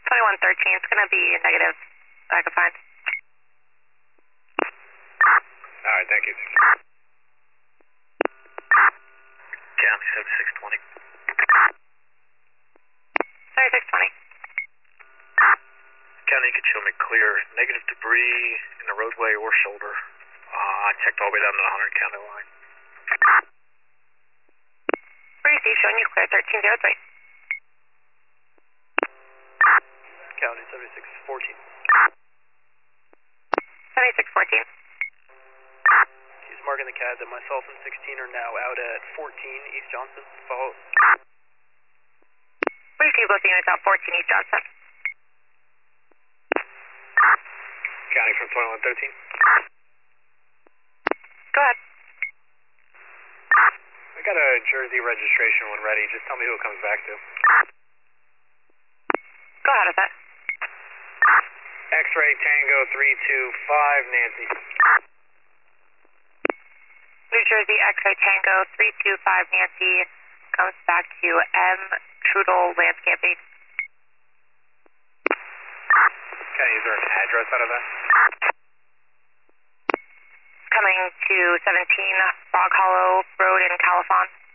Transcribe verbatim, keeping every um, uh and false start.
twenty-one thirteen, it's going to be negative. I can find. Alright, thank you. County seventy-six twenty. seventy-six twenty. County, you can show me clear. Negative debris in the roadway or shoulder. Uh, I checked all the way down to the one hundred county line. Breezy, showing you clear, thirteen oh three. County seventy-six fourteen. seventy-six fourteen. He's marking the C A D that myself and sixteen are now out at fourteen East Johnson. Follow. Breezy, both units out fourteen East Johnson. County from twenty-one thirteen. Go ahead. I got a Jersey registration when ready. Just tell me who it comes back to. Go ahead with it. X-ray Tango three two five, Nancy. New Jersey X-ray Tango three two five Nancy comes back to M. Trudel Landscaping. Okay, is there an address out of that? Coming to seventeen Frog Hollow Road in Califon.